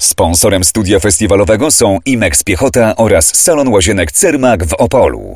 Sponsorem studia festiwalowego są Imex Piechota oraz Salon Łazienek Cermak w Opolu.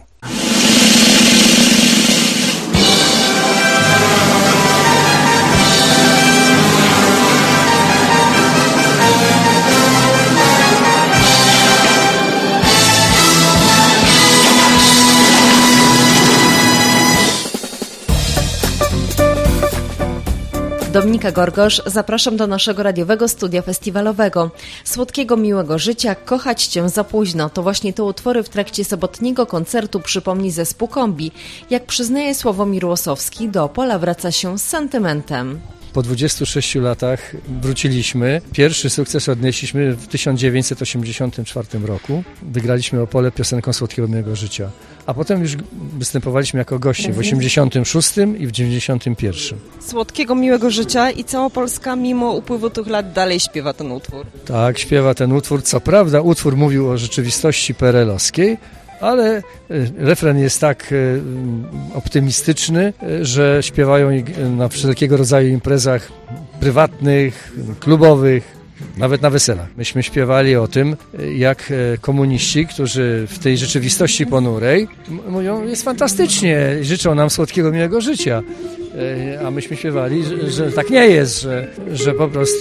Dominika Gorgosz, zapraszam do naszego radiowego studia festiwalowego. Słodkiego miłego życia, kochać cię za późno. To właśnie te utwory w trakcie sobotniego koncertu przypomni zespół Kombi. Jak przyznaje Sławomir Łosowski, do Opola wraca się z sentymentem. Po 26 latach wróciliśmy. Pierwszy sukces odnieśliśmy w 1984 roku. Wygraliśmy Opole piosenką Słodkiego Miłego Życia. A potem już występowaliśmy jako goście w 86 i w 91. Słodkiego Miłego Życia i cała Polska mimo upływu tych lat dalej śpiewa ten utwór. Tak, śpiewa ten utwór. Co prawda utwór mówił o rzeczywistości PRL-owskiej, ale refren jest tak optymistyczny, że śpiewają na wszelkiego rodzaju imprezach prywatnych, klubowych, nawet na weselach. Myśmy śpiewali o tym, jak komuniści, którzy w tej rzeczywistości ponurej mówią, jest fantastycznie, życzą nam słodkiego, miłego życia. A myśmy śpiewali, że tak nie jest, że po prostu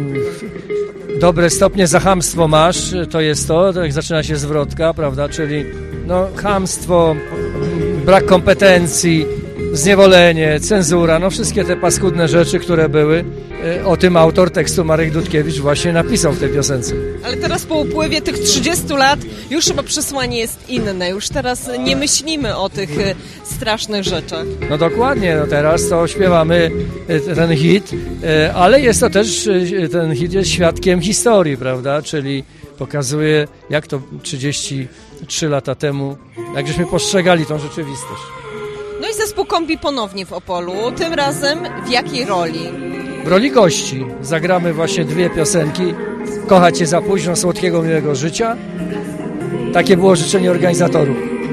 dobre stopnie za chamstwo masz, to jest to, jak zaczyna się zwrotka, prawda, czyli chamstwo, brak kompetencji, zniewolenie, cenzura, wszystkie te paskudne rzeczy, które były. O tym autor tekstu Marek Dudkiewicz właśnie napisał w tej piosence. Ale teraz po upływie tych 30 lat już chyba przesłanie jest inne. Już teraz nie myślimy o tych strasznych rzeczach. No dokładnie, teraz to śpiewamy ten hit, ale jest to też, ten hit jest świadkiem historii, prawda? Czyli pokazuje, jak to 33 lata temu, jak żeśmy postrzegali tą rzeczywistość. No i zespół Kombi ponownie w Opolu. Tym razem w jakiej roli? W roli gości zagramy właśnie dwie piosenki. Kochać cię za późno, słodkiego, miłego życia. Takie było życzenie organizatorów.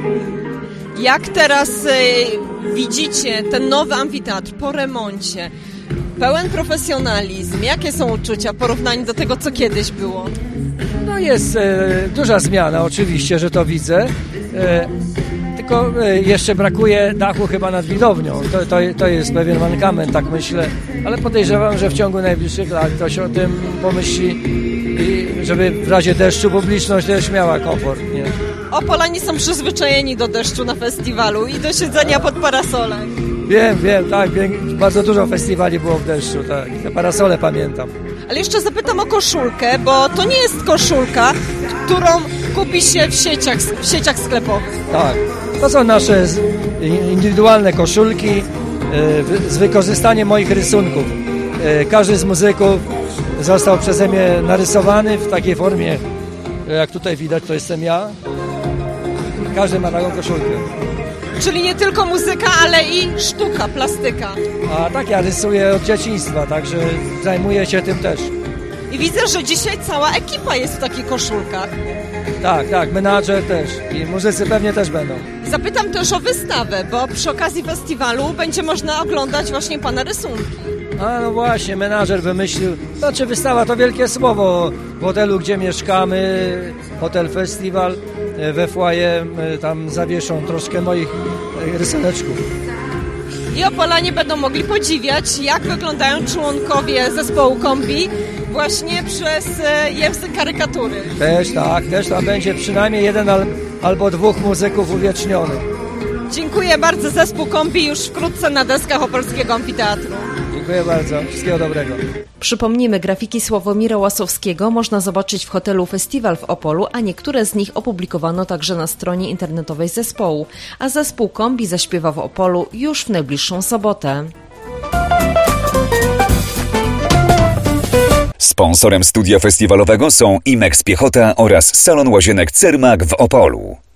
Jak teraz widzicie ten nowy amfiteatr po remoncie? Pełen profesjonalizm. Jakie są uczucia w porównaniu do tego, co kiedyś było? No jest duża zmiana, oczywiście, że to widzę. Tylko jeszcze brakuje dachu chyba nad widownią. To jest pewien mankament, tak myślę. Ale podejrzewam, że w ciągu najbliższych lat ktoś o tym pomyśli, żeby w razie deszczu publiczność też miała komfort. Nie? Opolanie są przyzwyczajeni do deszczu na festiwalu i do siedzenia pod parasolem. Wiem, tak. Bardzo dużo festiwali było w deszczu, tak. Te parasole pamiętam. Ale jeszcze zapytam o koszulkę, bo to nie jest koszulka, którą kupi się w sieciach sklepowych. Tak, to są nasze indywidualne koszulki z wykorzystaniem moich rysunków. Każdy z muzyków został przeze mnie narysowany w takiej formie, jak tutaj widać, to jestem ja. Każdy ma taką koszulkę. Czyli nie tylko muzyka, ale i sztuka, plastyka. A tak, ja rysuję od dzieciństwa, także zajmuję się tym też. I widzę, że dzisiaj cała ekipa jest w takich koszulkach. Tak, menadżer też i muzycy pewnie też będą. Zapytam też o wystawę, bo przy okazji festiwalu będzie można oglądać właśnie pana rysunki. A no właśnie, menadżer wymyślił, wystawa to wielkie słowo, w hotelu, gdzie mieszkamy, hotel festiwal, we foyer, tam zawieszą troszkę moich rysuneczków. I Opolanie będą mogli podziwiać, jak wyglądają członkowie zespołu Kombi właśnie przez język karykatury. Też tam będzie przynajmniej jeden albo dwóch muzyków uwiecznionych. Dziękuję bardzo, zespół Kombi już wkrótce na deskach Opolskiego Amfiteatru. Dziękuję bardzo, wszystkiego dobrego. Przypomnijmy, grafiki Sławomira Łosowskiego można zobaczyć w hotelu Festiwal w Opolu, a niektóre z nich opublikowano także na stronie internetowej zespołu, a zespół Kombi zaśpiewa w Opolu już w najbliższą sobotę. Sponsorem studia festiwalowego są Imex Piechota oraz Salon Łazienek Cermak w Opolu.